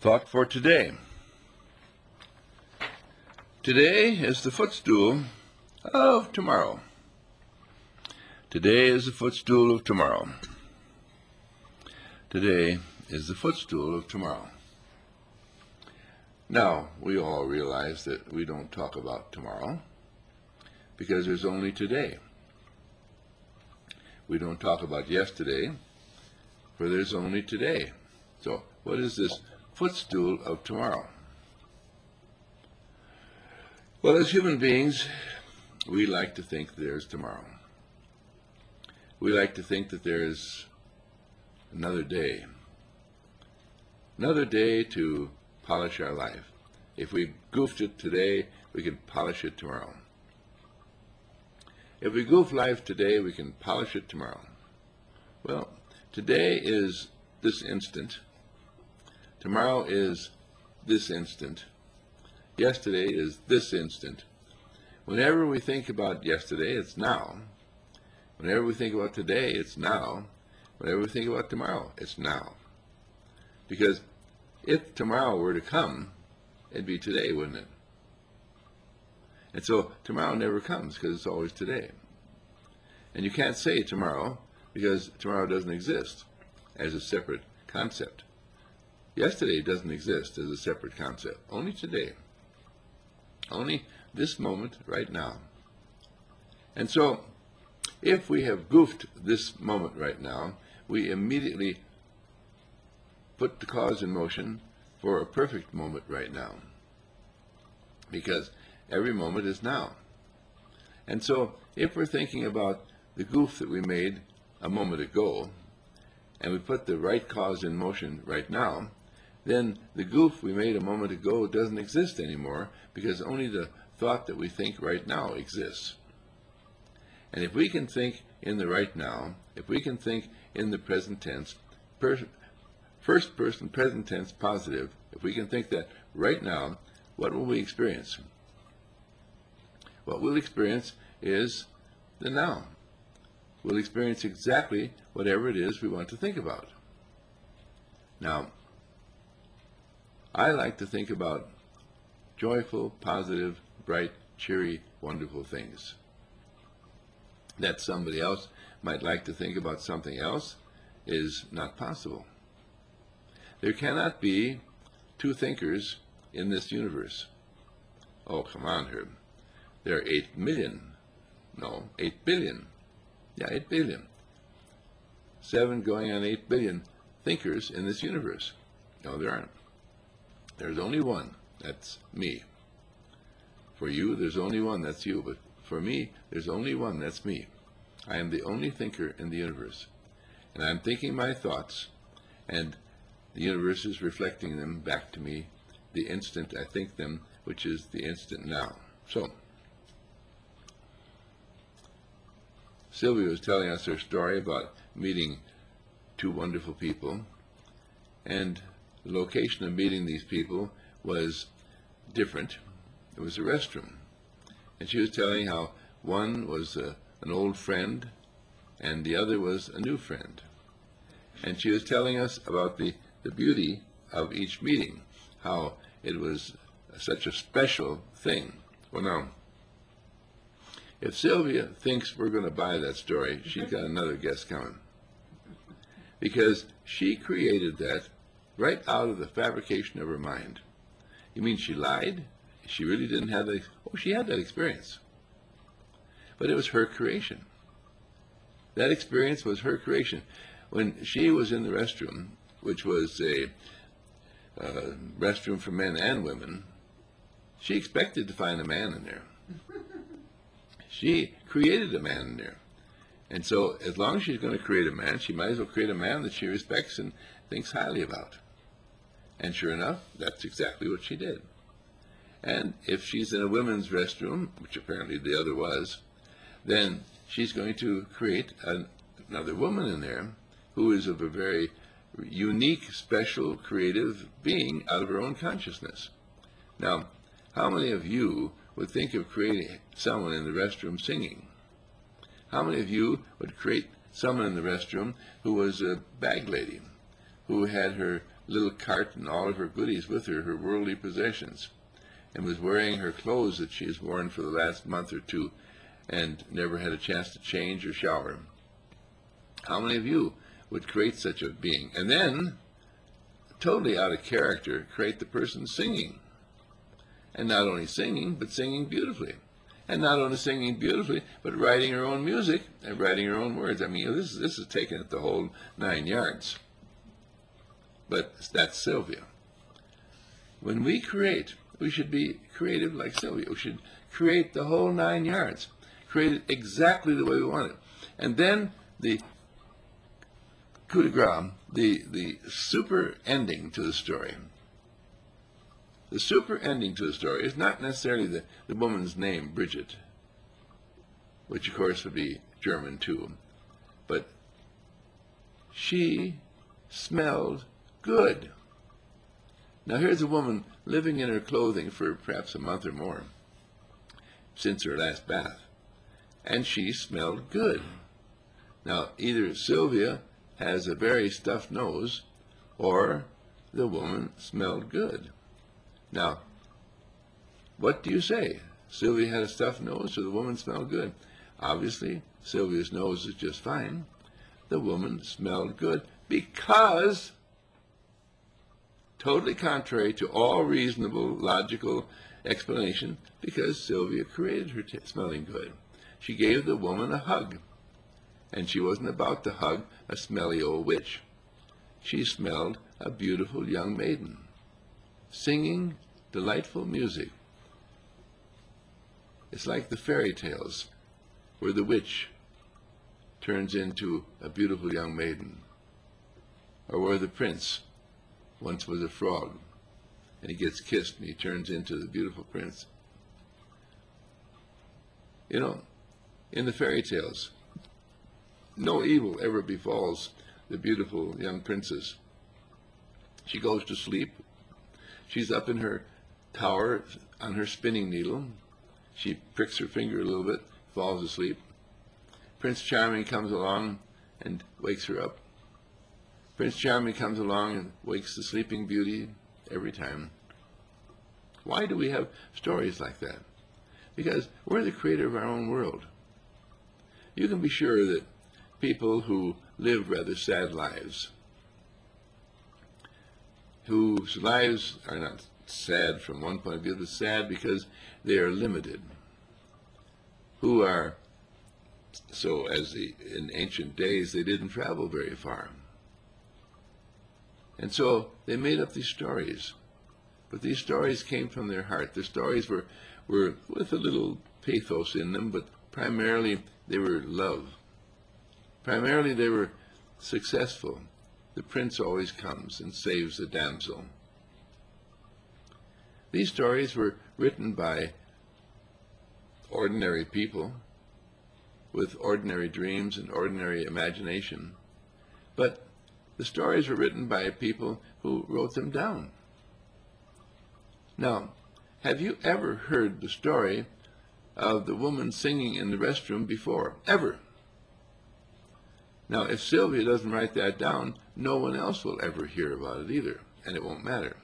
Thought for today. Today is the footstool of tomorrow. Today is the footstool of tomorrow. Today is the footstool of tomorrow. Now, we all realize that we don't talk about tomorrow because there's only today. We don't talk about yesterday, for there's only today. So, what is this footstool of tomorrow? Well, as human beings, we like to think there's tomorrow. We like to think that there's another day to polish our life. If we goofed it today, we can polish it tomorrow. If we goof life today, we can polish it tomorrow. Well, today is this instant. Tomorrow is this instant. Yesterday is this instant. Whenever we think about yesterday, it's now. Whenever we think about today, it's now. Whenever we think about tomorrow, it's now. Because if tomorrow were to come, it'd be today, wouldn't it? And so tomorrow never comes because it's always today. And you can't say tomorrow because tomorrow doesn't exist as a separate concept. Yesterday doesn't exist as a separate concept. Only today. Only this moment right now. And so if we have goofed this moment right now, we immediately put the cause in motion for a perfect moment right now. Because every moment is now. And so if we're thinking about the goof that we made a moment ago, and we put the right cause in motion right now, then the goof we made a moment ago doesn't exist anymore, because only the thought that we think right now exists. And if we can think in the right now, if we can think in the present tense, first person present tense positive, if we can think that right now, what will we experience? What we'll experience is the now. We'll experience exactly whatever it is we want to think about. Now, I like to think about joyful, positive, bright, cheery, wonderful things. That somebody else might like to think about something else is not possible. There cannot be two thinkers in this universe. Oh, come on, Herb. There are 8 million. No, 8 billion. Yeah, 8 billion. 7 going on 8 billion thinkers in this universe. No, there aren't. There's only one. That's me. For you, there's only one. That's you. But for me, there's only one. That's me. I am the only thinker in the universe. And I'm thinking my thoughts, and the universe is reflecting them back to me the instant I think them, which is the instant now. So, Sylvia was telling us her story about meeting two wonderful people, and the location of meeting these people was different. It was a restroom. And she was telling how one was an old friend and the other was a new friend. And she was telling us about the beauty of each meeting, how it was such a special thing. Well, now, if Sylvia thinks we're going to buy that story, she's got another guess coming. Because she created that right out of the fabrication of her mind. You mean she lied? She really didn't have that? Oh, she had that experience. But it was her creation. That experience was her creation. When she was in the restroom, which was a restroom for men and women, she expected to find a man in there. She created a man in there. And so as long as she's going to create a man, she might as well create a man that she respects and thinks highly about. And sure enough, that's exactly what she did. And if she's in a women's restroom, which apparently the other was, then she's going to create another woman in there who is of a very unique, special, creative being out of her own consciousness. Now, how many of you would think of creating someone in the restroom singing? How many of you would create someone in the restroom who was a bag lady, who had her little cart and all of her goodies with her, her worldly possessions, and was wearing her clothes that she has worn for the last month or two and never had a chance to change or shower. How many of you would create such a being? And then, totally out of character, create the person singing. And not only singing, but singing beautifully. And not only singing beautifully, but writing her own music and writing her own words. I mean, this is taking it the whole 9 yards. But that's Sylvia. When we create, we should be creative like Sylvia. We should create the whole 9 yards. Create it exactly the way we want it. And then the coup de grace, the super ending to the story. The super ending to the story is not necessarily the woman's name, Bridget, which of course would be German too, but she smelled good. Now here's a woman living in her clothing for perhaps a month or more since her last bath, and she smelled good. Now either Sylvia has a very stuffed nose or the woman smelled good. Now, what do you say? Sylvia had a stuffed nose or the woman smelled good? Obviously, Sylvia's nose is just fine. The woman smelled good because, totally contrary to all reasonable, logical explanation, because Sylvia created her smelling good. She gave the woman a hug, and she wasn't about to hug a smelly old witch. She smelled a beautiful young maiden, singing delightful music. It's like the fairy tales where the witch turns into a beautiful young maiden, or where the prince once was a frog and he gets kissed and he turns into the beautiful prince. You know, in the fairy tales, no evil ever befalls the beautiful young princess. She goes to sleep. She's up in her tower on her spinning needle. She pricks her finger a little bit, falls asleep. Prince Charming comes along and wakes her up. Prince Charming comes along and wakes the sleeping beauty every time. Why do we have stories like that? Because we're the creator of our own world. You can be sure that people who live rather sad lives, whose lives are not sad from one point of view, but sad because they are limited, who are, so as in ancient days, they didn't travel very far. And so they made up these stories. But these stories came from their heart. The stories were with a little pathos in them, but primarily they were love. Primarily they were successful. The prince always comes and saves the damsel. These stories were written by ordinary people with ordinary dreams and ordinary imagination. But the stories were written by people who wrote them down. Now, have you ever heard the story of the woman singing in the restroom before? Ever? Now, if Sylvia doesn't write that down, no one else will ever hear about it either, and it won't matter.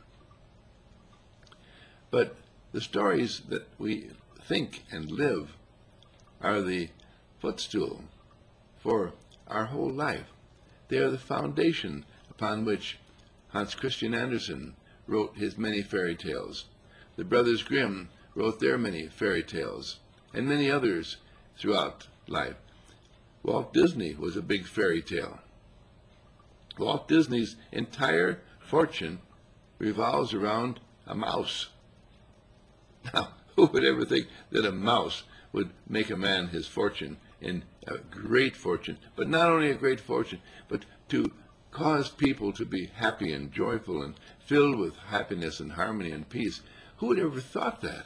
But the stories that we think and live are the footstool for our whole life. They are the foundation upon which Hans Christian Andersen wrote his many fairy tales. The Brothers Grimm wrote their many fairy tales, and many others throughout life. Walt Disney was a big fairy tale. Walt Disney's entire fortune revolves around a mouse. Now, who would ever think that a mouse would make a man his fortune, in a great fortune, but not only a great fortune, but to cause people to be happy and joyful and filled with happiness and harmony and peace? Who would ever thought that?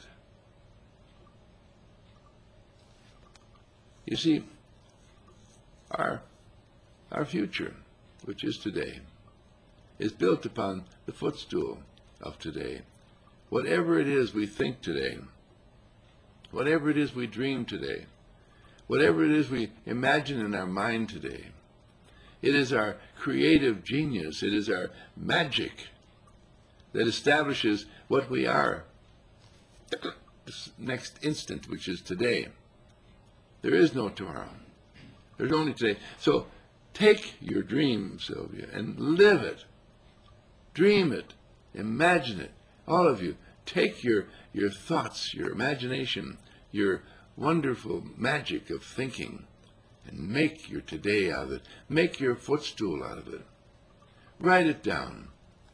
You see, our future, which is today, is built upon the footstool of today. Whatever it is we think today, whatever it is we dream today, whatever it is we imagine in our mind today, It is our creative genius. It is our magic that establishes what we are this next instant, which is today. There is no tomorrow. There's only today. So take your dream, Sylvia, and live it. Dream it. Imagine it. All of you, take your thoughts, your imagination, your wonderful magic of thinking, and make your today out of it. Make your footstool out of it. Write it down.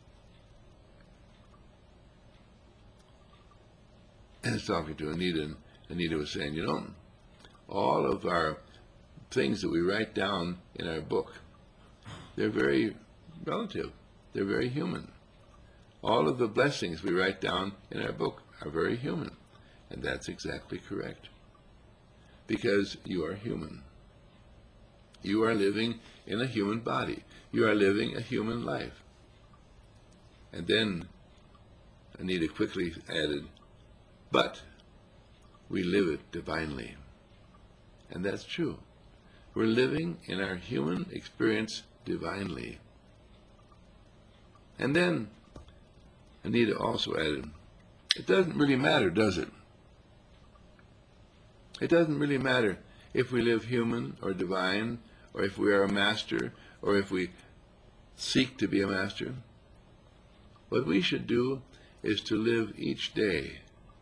And I was talking to Anita, and Anita was saying, you know, all of our things that we write down in our book, they're very relative. They're very human. All of the blessings we write down in our book are very human. And that's exactly correct. Because you are human. You are living in a human body. You are living a human life. And then Anita quickly added, but we live it divinely. And that's true. We're living in our human experience divinely. And then Anita also added, it doesn't really matter, does it? It doesn't really matter if we live human or divine, or if we are a master, or if we seek to be a master. What we should do is to live each day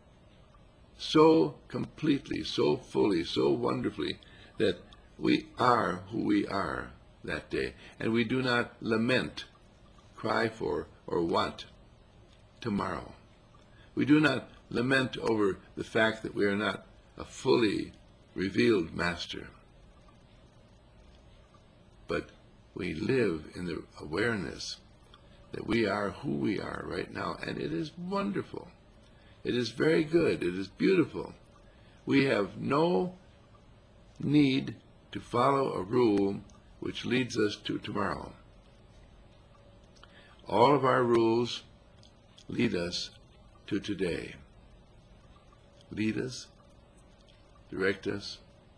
so completely, so fully, so wonderfully, that we are who we are that day. And we do not lament, cry for, or want tomorrow. We do not lament over the fact that we are not a fully revealed master. But we live in the awareness that we are who we are right now, and it is wonderful. It is very good. It is beautiful. We have no need to follow a rule which leads us to tomorrow. All of our rules lead us to today. Lead us, direct us,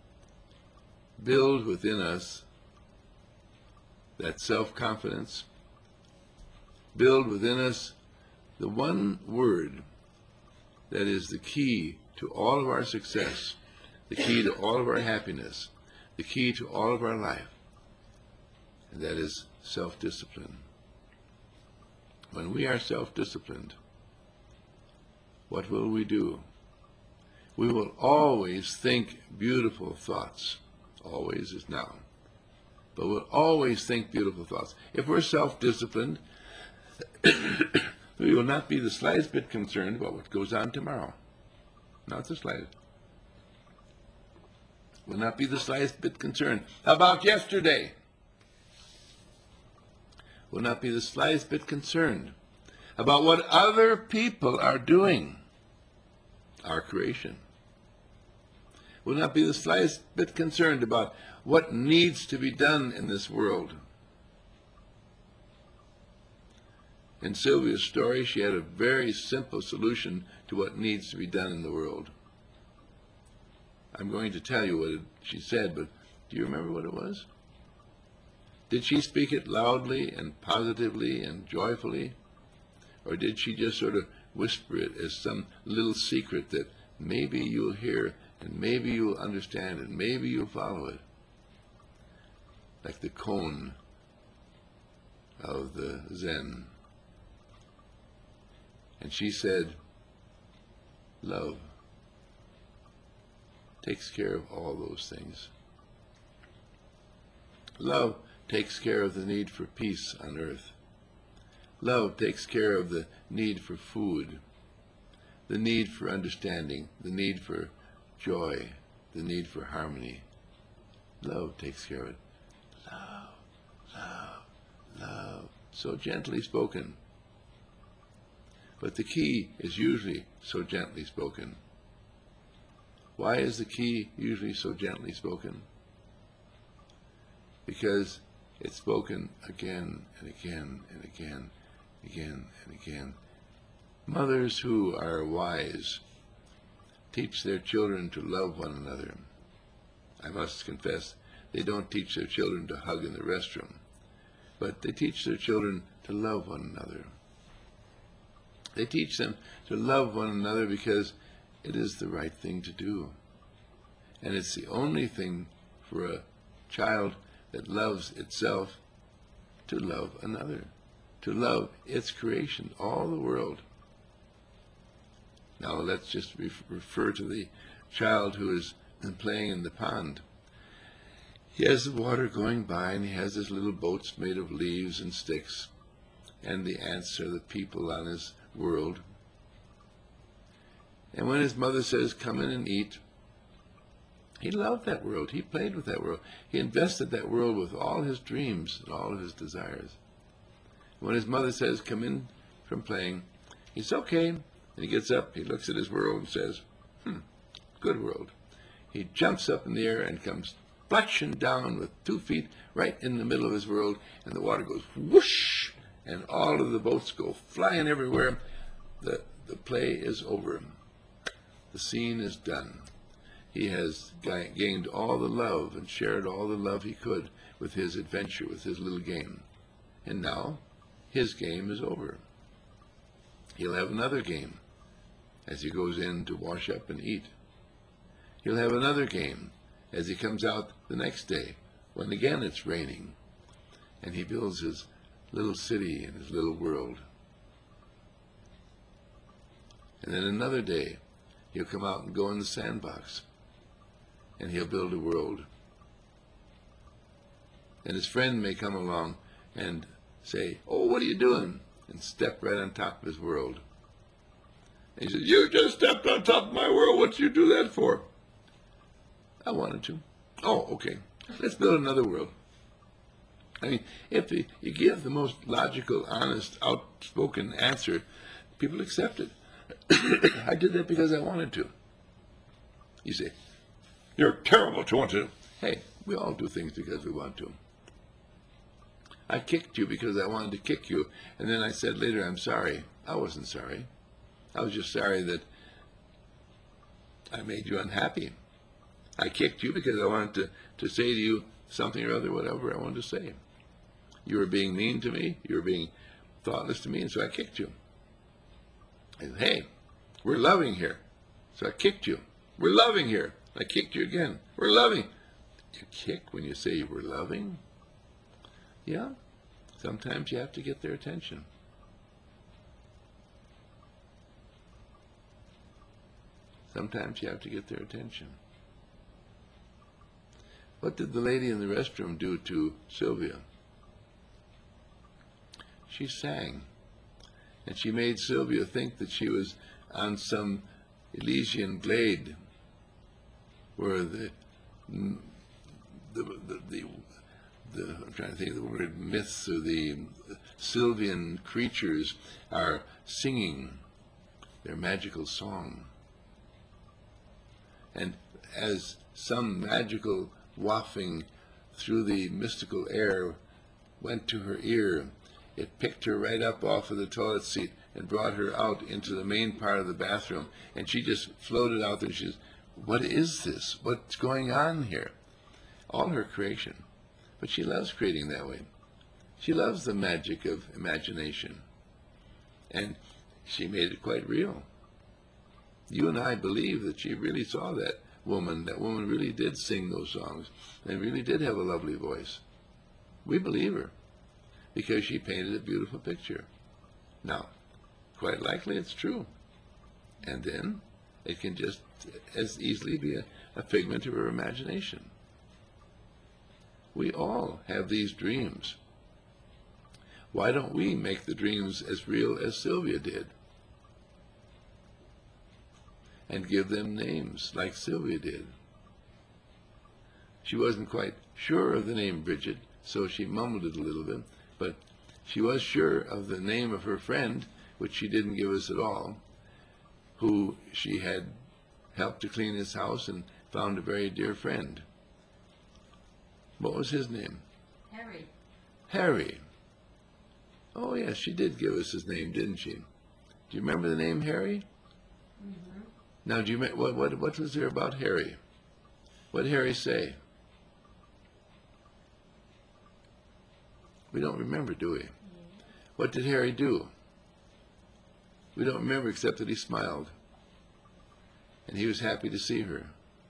build within us that self-confidence, build within us the one word that is the key to all of our success, the key to all of our happiness, the key to all of our life, and that is self-discipline. When we are self-disciplined, what will we do? We will always think beautiful thoughts. Always is now. But we'll always think beautiful thoughts. If we're self-disciplined, we will not be the slightest bit concerned about what goes on tomorrow. Not the slightest. We'll not be the slightest bit concerned about yesterday. We'll not be the slightest bit concerned about what other people are doing. Our creation. We'll not be the slightest bit concerned about what needs to be done in this world. In Sylvia's story, she had a very simple solution to what needs to be done in the world. I'm going to tell you what she said, but do you remember what it was? Did she speak it loudly and positively and joyfully? Or did she just sort of whisper it as some little secret that maybe you'll hear and maybe you'll understand and maybe you'll follow it? Like the koan of the Zen. And she said, love takes care of all those things. Love takes care of the need for peace on earth. Love takes care of the need for food, the need for understanding, the need for joy, the need for harmony. Love takes care of it. Love, love, love. So gently spoken. But the key is usually so gently spoken. Why is the key usually so gently spoken? Because it's spoken again and again and again, again and again. Mothers who are wise teach their children to love one another. I must confess they don't teach their children to hug in the restroom, but they teach their children to love one another. They teach them to love one another because it is the right thing to do. And it's the only thing for a child that loves itself to love another, to love its creation, all the world. Now let's just refer to the child who is playing in the pond. He has the water going by, and he has his little boats made of leaves and sticks, and the ants are the people on his world. And when his mother says, "Come in and eat," he loved that world. He played with that world. He invested that world with all his dreams and all of his desires. When his mother says, "Come in from playing," he says, "Okay." And he gets up, he looks at his world and says, "Good world." He jumps up in the air and comes splashing down with 2 feet right in the middle of his world, and the water goes whoosh, and all of the boats go flying everywhere. The play is over. The scene is done. He has gained all the love and shared all the love he could with his adventure, with his little game. And now his game is over. He'll have another game as he goes in to wash up and eat. He'll have another game as he comes out the next day, when again it's raining, and he builds his little city and his little world. And then another day, he'll come out and go in the sandbox, and he'll build a world. And his friend may come along and say, "Oh, what are you doing?" and step right on top of his world. And he says, "You just stepped on top of my world. What did you do that for?" "I wanted to." "Oh, okay. Let's build another world." I mean, if you give the most logical, honest, outspoken answer, people accept it. "I did that because I wanted to." You say, "You're terrible to want to." Hey, we all do things because we want to. I kicked you because I wanted to kick you, and then I said later, "I'm sorry." I wasn't sorry. I was just sorry that I made you unhappy. I kicked you because I wanted to say to you something or other, whatever I wanted to say. You were being mean to me. You were being thoughtless to me, and so I kicked you. I said, "Hey, we're loving here." So I kicked you. "We're loving here." I kicked you again. "We're loving." You kick when you say you were loving? Yeah, sometimes you have to get their attention. Sometimes you have to get their attention. What did the lady in the restroom do to Sylvia? She sang, and she made Sylvia think that she was on some Elysian glade where I'm trying to think of the word, myths or the Sylvian creatures are singing their magical song. And as some magical wafting through the mystical air went to her ear, it picked her right up off of the toilet seat and brought her out into the main part of the bathroom. And she just floated out there. She says, "What is this? What's going on here?" All her creation. But she loves creating that way. She loves the magic of imagination. And she made it quite real. You and I believe that she really saw that woman. That woman really did sing those songs and really did have a lovely voice. We believe her because she painted a beautiful picture. Now, quite likely it's true. And then it can just as easily be a figment of her imagination. We all have these dreams. Why don't we make the dreams as real as Sylvia did? And give them names like Sylvia did. She wasn't quite sure of the name Bridget, so she mumbled it a little bit, but she was sure of the name of her friend, which she didn't give us at all, who she had helped to clean his house and found a very dear friend. What was his name? Harry. Harry. Oh, yes, she did give us his name, didn't she? Do you remember the name Harry? Mm-hmm. Now, do you what was there about Harry? What did Harry say? We don't remember, do we? What did Harry do? We don't remember except that he smiled. And he was happy to see her.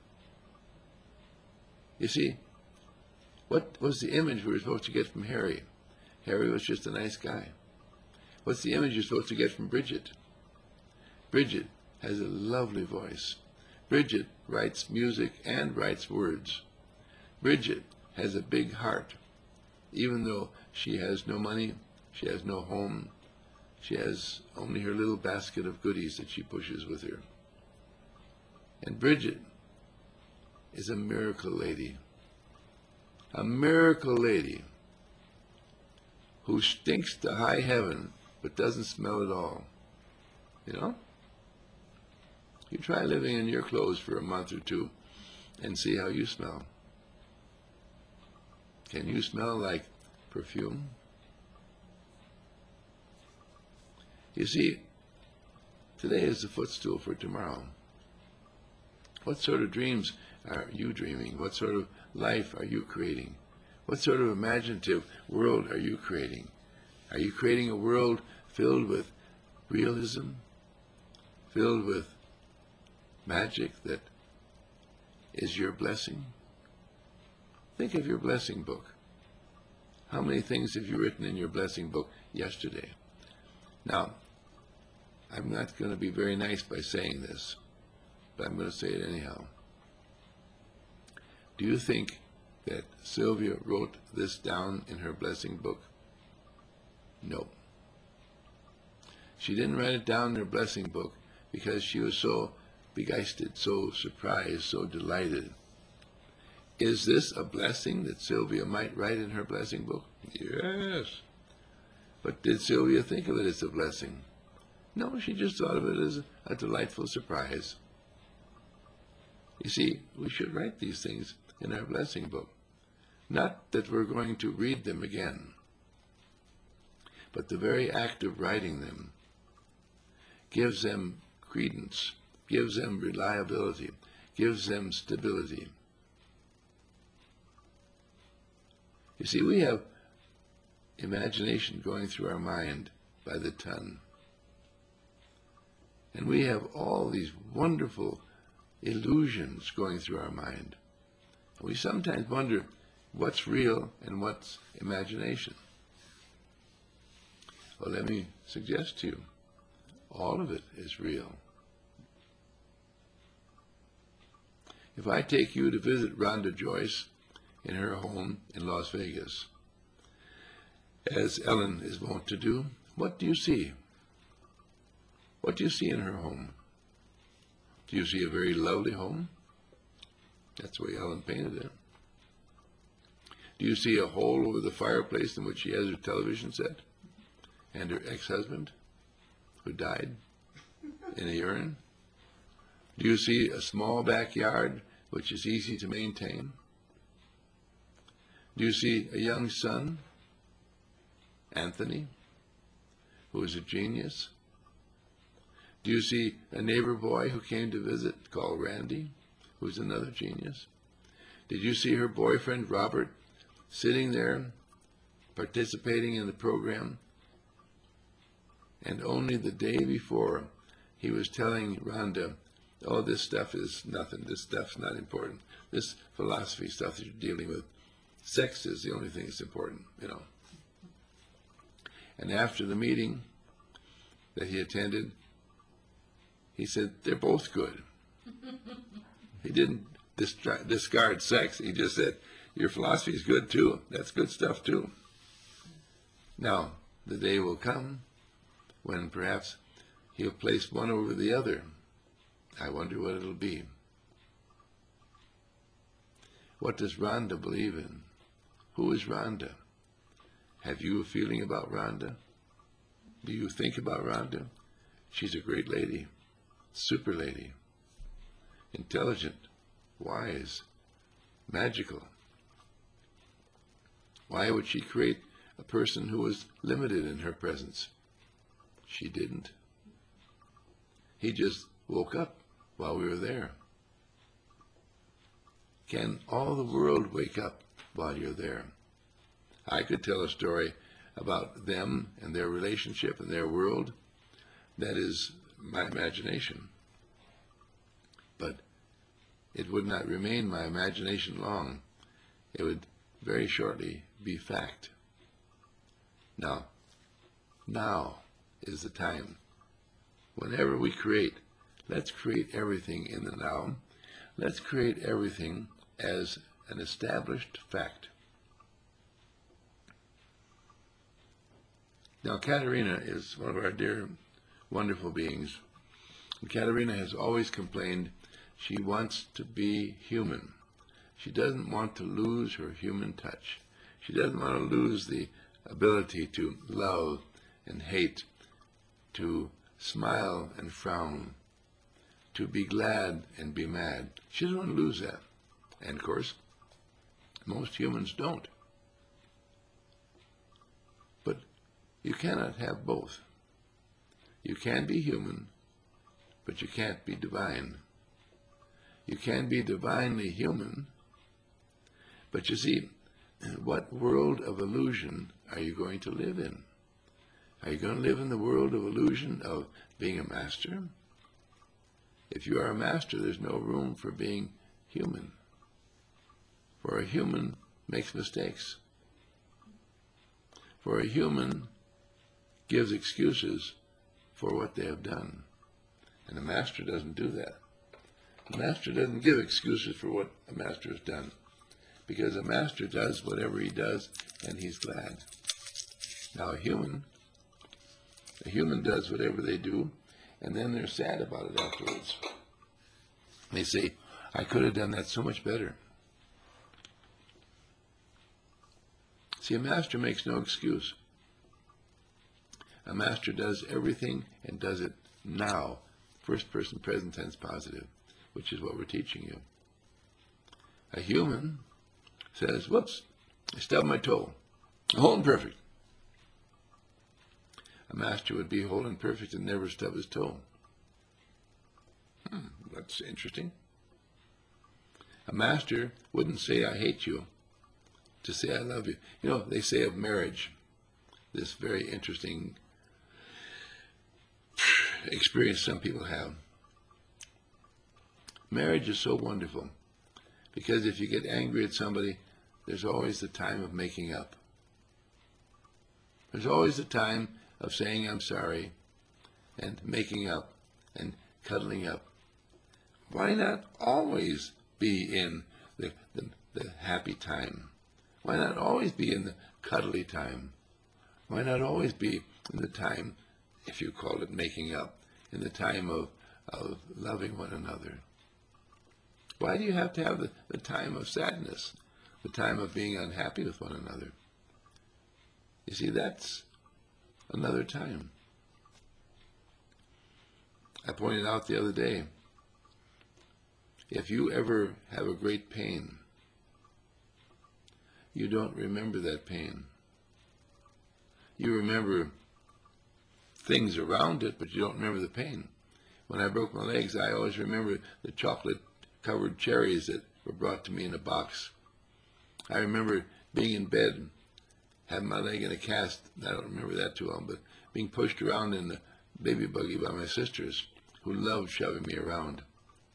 You see, what was the image we were supposed to get from Harry? Harry was just a nice guy. What's the image you're supposed to get from Bridget? Bridget has a lovely voice. Bridget writes music and writes words. Bridget has a big heart. Even though she has no money, she has no home, she has only her little basket of goodies that she pushes with her. And Bridget is a miracle lady. A miracle lady who stinks to high heaven but doesn't smell at all. You know? You try living in your clothes for a month or two and see how you smell. Can you smell like perfume? You see, today is the footstool for tomorrow. What sort of dreams are you dreaming? What sort of life are you creating? What sort of imaginative world are you creating? Are you creating a world filled with realism, filled with magic that is your blessing? Think of your blessing book. How many things have you written in your blessing book yesterday? Now, I'm not going to be very nice by saying this, but I'm going to say it anyhow. Do you think that Sylvia wrote this down in her blessing book? No. She didn't write it down in her blessing book because she was so begeistred, so surprised, so delighted. Is this a blessing that Sylvia might write in her blessing book? Yes. But did Sylvia think of it as a blessing? No, she just thought of it as a delightful surprise. You see, we should write these things in our blessing book. Not that we're going to read them again, but the very act of writing them gives them credence, gives them reliability, gives them stability. You see, we have imagination going through our mind by the ton. And we have all these wonderful illusions going through our mind. And we sometimes wonder what's real and what's imagination. Well, let me suggest to you, all of it is real. If I take you to visit Rhonda Joyce in her home in Las Vegas, as Ellen is wont to do, what do you see? What do you see in her home? Do you see a very lovely home? That's the way Ellen painted it. Do you see a hole over the fireplace in which she has her television set? And her ex-husband, who died in a urn? Do you see a small backyard which is easy to maintain? Do you see a young son, Anthony, who is a genius? Do you see a neighbor boy who came to visit called Randy, who's another genius? Did you see her boyfriend, Robert, sitting there participating in the program? And only the day before, he was telling Rhonda, oh, this stuff is nothing. This stuff's not important. This philosophy stuff that you're dealing with, sex is the only thing that's important, you know. And after the meeting that he attended, he said, they're both good. He didn't discard sex. He just said, your philosophy is good too. That's good stuff too. Now, the day will come when perhaps he'll place one over the other. I wonder what it'll be. What does Rhonda believe in? Who is Rhonda? Have you a feeling about Rhonda? Do you think about Rhonda? She's a great lady, super lady, intelligent, wise, magical. Why would she create a person who was limited in her presence? She didn't. He just woke up while we were there. Can all the world wake up while you're there? I could tell a story about them and their relationship and their world. That is my imagination. But it would not remain my imagination long. It would very shortly be fact. Now is the time. Whenever we create, let's create everything in the now. Let's create everything as an established fact. Now, Katerina is one of our dear, wonderful beings. And Katerina has always complained she wants to be human. She doesn't want to lose her human touch. She doesn't want to lose the ability to love and hate, to smile and frown, to be glad and be mad. She doesn't want to lose that. And of course, most humans don't. But you cannot have both. You can be human, but you can't be divine. You can be divinely human, but you see, what world of illusion are you going to live in? Are you going to live in the world of illusion of being a master? If you are a master, there's no room for being human. For a human makes mistakes. For a human gives excuses for what they have done. And a master doesn't do that. A master doesn't give excuses for what a master has done, because a master does whatever he does and he's glad. Now a human does whatever they do, and then they're sad about it afterwards. They say, I could have done that so much better. See, a master makes no excuse. A master does everything and does it now. First person present tense positive, which is what we're teaching you. A human says, whoops, I stubbed my toe. Whole and perfect. A master would be whole and perfect and never stub his toe. That's interesting. A master wouldn't say, I hate you, to say, I love you. You know, they say of marriage, this very interesting experience some people have. Marriage is so wonderful because if you get angry at somebody, there's always the time of making up. There's always the time of saying I'm sorry and making up and cuddling up. Why not always be in the happy time? Why not always be in the cuddly time? Why not always be in the time, if you call it making up, in the time of loving one another? Why do you have to have the time of sadness, the time of being unhappy with one another? You see, that's another time. I pointed out the other day, if you ever have a great pain, you don't remember that pain. You remember things around it, but you don't remember the pain. When I broke my legs, I always remember the chocolate-covered cherries that were brought to me in a box. I remember being in bed, having my leg in a cast. I don't remember that too long, but being pushed around in the baby buggy by my sisters, who loved shoving me around.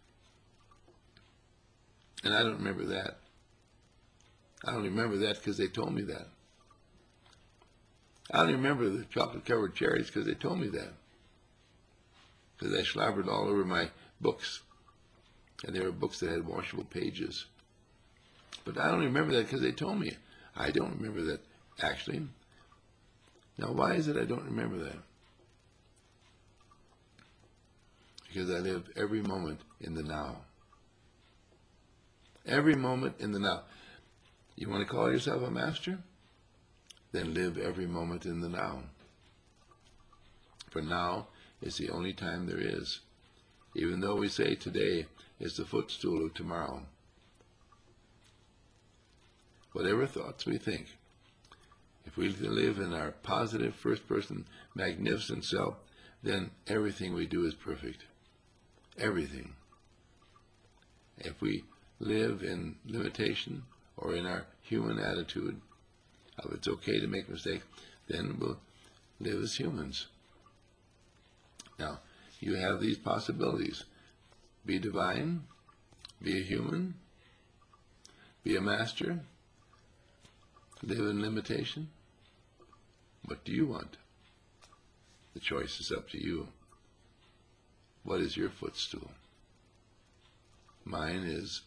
And I don't remember that. I only remember that because they told me that. I only remember the chocolate-covered cherries because they told me that. Because I slobbered all over my books. And they were books that had washable pages. But I only remember that because they told me. I don't remember that, actually. Now, why is it I don't remember that? Because I live every moment in the now. Every moment in the now. You want to call yourself a master? Then live every moment in the now. For now is the only time there is, even though we say today is the footstool of tomorrow. Whatever thoughts we think, if we live in our positive, first-person, magnificent self, then everything we do is perfect. Everything. If we live in limitation or in our human attitude, If it's okay to make mistakes, then we'll live as humans. Now, you have these possibilities. Be divine, be a human, be a master, live in limitation. What do you want? The choice is up to you. What is your footstool? Mine is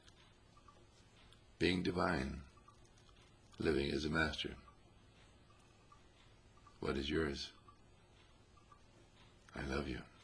being divine, living as a master. What is yours? I love you.